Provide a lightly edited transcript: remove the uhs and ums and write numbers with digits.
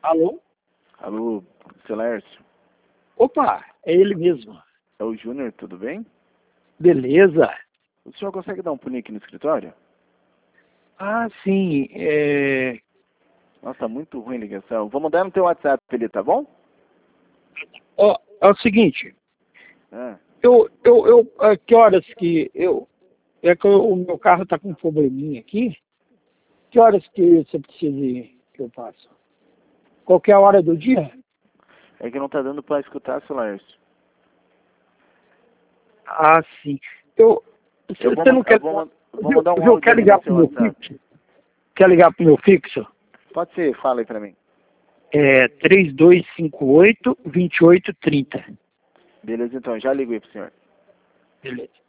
Alô? Alô, seu Laércio? Opa, é ele mesmo. É o Júnior, tudo bem? Beleza. O senhor consegue dar um pulinho aqui no escritório? Ah, sim. Nossa, tá muito ruim a ligação. Vou mandar no teu WhatsApp ali, tá bom? Ó, é o seguinte. Ah, Que horas que eu... É que o meu carro tá com um probleminha aqui. Que horas que você precisa que eu passo? Qualquer hora do dia? é que não tá dando pra escutar, seu Laércio. Ah, sim. Eu vou, Você não quer... vou mandar um Eu áudio quero ali ligar no pro seu meu WhatsApp. fixo? Quer ligar pro meu fixo? Pode ser, fala aí pra mim. É 3258-2830. Beleza, então, já ligo aí pro senhor. Beleza.